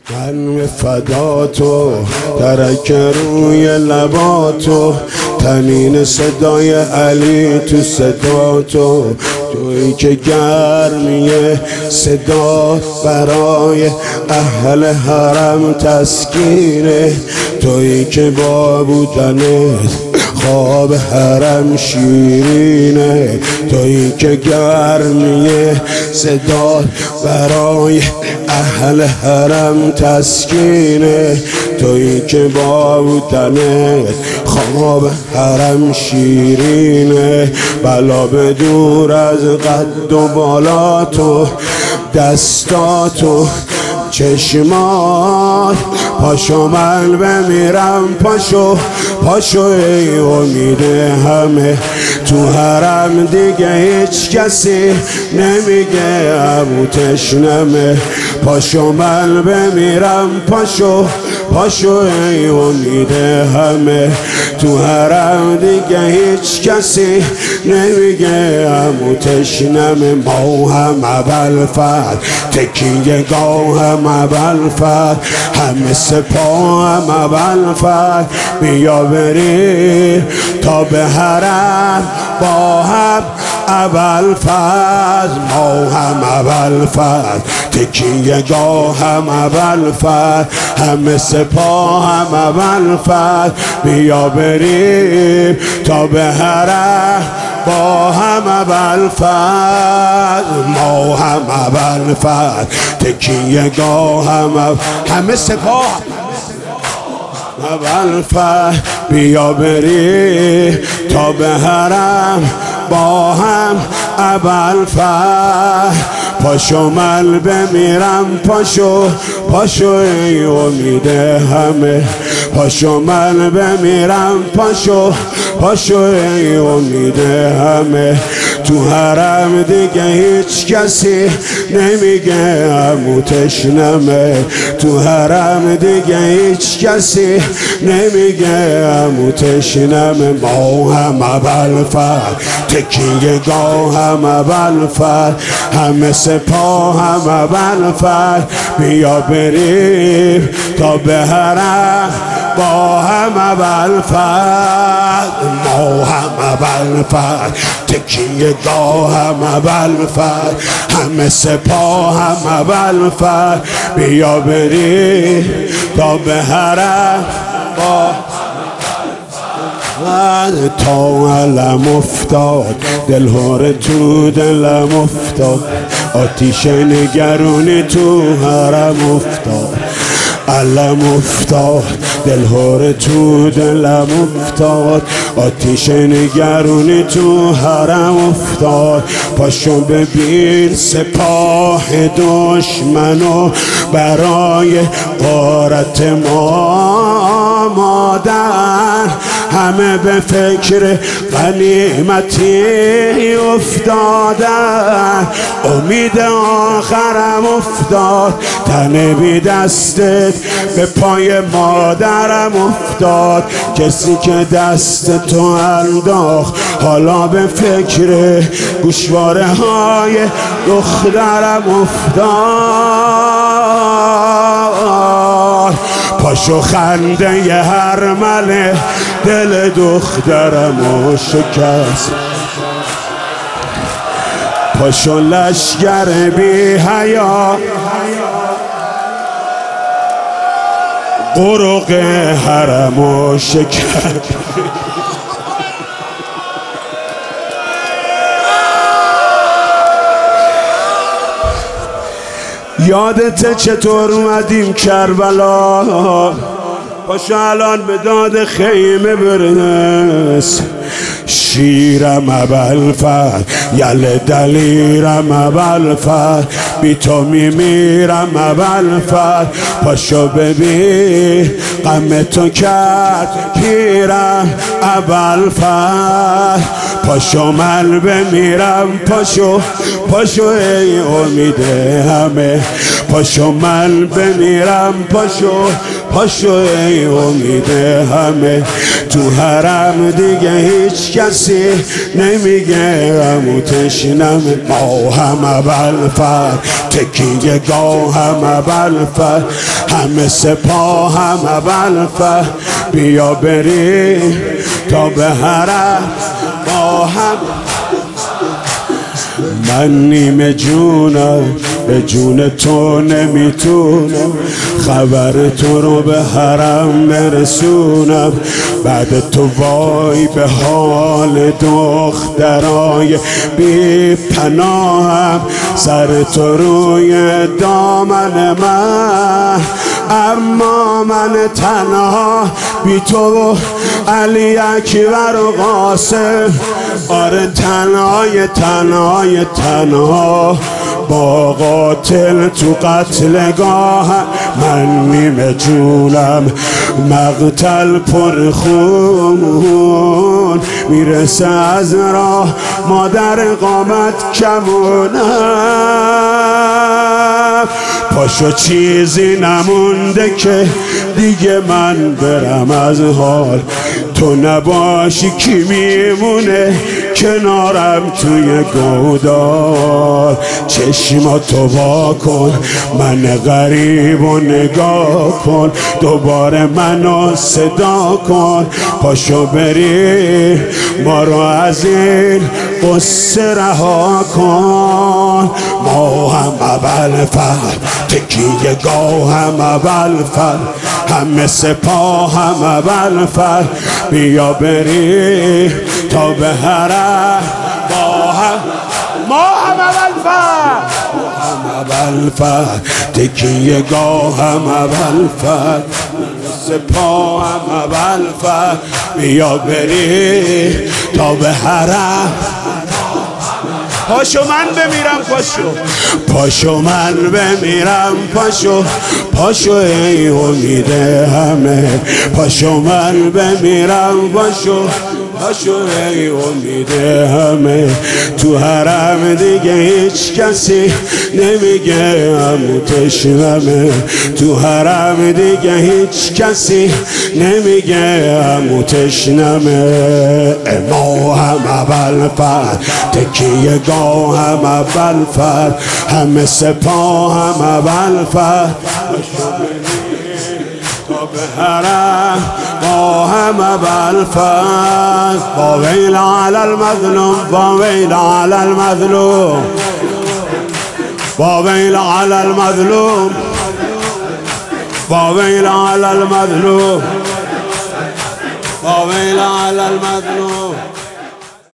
من به فداتو ترک روی لباتو تنین صدای علی تو صداتو تویی که گرمیه صدا برای اهل حرم تسکینه تویی که با بودنت خواب حرم شیرینه تویی که گرمیه صدا برای اهل حرم تسکینه تویی که با بودنت خواب حرم شیرینه بلا به دور از قد و بالاتو دستاتو چشمات پاشو من بمیرم پاشو ای امید همه تو حرم دیگه هیچ کسی نمیگه ابو تشنمه پاشو من بمیرم پاشو ای امید همه تو حرم دیگه هیچ کسی نمیگه ابو تشنمه ما هم ابوالفضل تکیه‌گاه هم ابوالفضل همه سپاه هم ابوالفضل بیا بریم تا به حرم با هم ابوالفضل ما هم ابوالفضل تکیه‌گاه هم ابوالفضل همه سپاه هم ابوالفضل بیا بریم تا به حرم با هم ابوالفضل ما هم ابوالفضل تکیه‌گاه هم همه سپاه ابوالفضل بیا بریم تا به حرم با هم ابوالفضل پاشو من بمیرم پاشو ای امید همه پاشو من بمیرم پاشو ای امید همه تو حرم دیگه هیچ کسی نمیگه عمو تشنمه تو حرم دیگه هیچ کسی نمیگه عمو تشنمه ما هم ابوالفضل تکیه‌گاه هم ابوالفضل همه سپاه هم ابوالفضل بیا بریم تا به حرم با هم ابوالفضل ما هم ابوالفضل تکیه‌گاه هم ابوالفضل همه سپاه هم ابوالفضل بیا بریم تا به حرم با تا علم افتاد دلهور تو دلم افتاد آتیش نگرانی تو حرم افتاد علم افتاد دلهور تو دلم افتاد آتیش نگرانی تو حرم افتاد پاشو ببین سپاه دشمنو برای غارت ما مادر همه به فکر غنیمتی افتادن امید آخرم افتاد تن بی دستت به پای مادرم افتاد کسی که دست تو انداخت حالا به فکر گوشواره های دخترم افتاد پاشو خنده ی هر مله دل دخترمو شکست پاشو لشگر بی حیا قرق حرمو شکست یادت چطور اومدیم کربلا پاشو الان به داد خیمه برس شیرم ابوالفضل یل دلیرم ابوالفضل بی تو میمیرم ابوالفضل پاشو ببین غم تو کرد پیرم ابوالفضل پاشو من بمیرم پاشو ای امید همه پاشو من بمیرم پاشو ای امید همه، تو حرم دیگه هیچ کسی نمیگه غم و تشنمه. ما هم اول فر تکیه گاه هم اول فر، همه سپاه هم اول فر، بیا بریم تا به حرم با هم. من نیمه جونم به جون تو نمیتونم، خبر تو رو به حرم برسونم. بعد تو وای به حال دخترای بی پناهم، سر تو روی دامن من، اما من تنها بی تو و علی اکبر و قاسم. آره تنهای تنهای تنها با قاتل تو قتلگاه. من نیمه جونم مقتل پر خون، میرسه از راه مادر قامت کمونم. پاشو چیزی نمونده که دیگه من برم از حال، تو نباشی کی میمونه کنارم توی گودال. چشماتو وا کن من غریب و نگاه کن، دوباره منو صدا کن. پاشو بری ما رو از این قصه رها کن. ما هم اول فر تکیه گاه هم اول فر، همه سپاه هم اول فر، بیا بری تا به حرم با هم. ما هم اول فر، هم اول فر تکیه گاه هم اول فر، سپاه هم اول فر، بیا بری تا به حرم. پاشو من بمیرم پاشو، پاشو من بمیرم پاشو، پاشو ای امید همه، پاشو من بمیرم پاشو، پاشو ای امید همه. تو حرم دیگه هیچ کسی نمیگه غم و تشنمه، تو حرم دیگه هیچ کسی نمیگه غم و تشنمه. ما هم اول فر تکیه گاه هم اول فر، همه سپاه هم اول فر، تا به حرم با هم اول فر. با ویل علی المظلوم، با ویل علی المظلوم، با ویل علی المظلوم، با ویل علی المظلوم، با ویل علی المظلوم.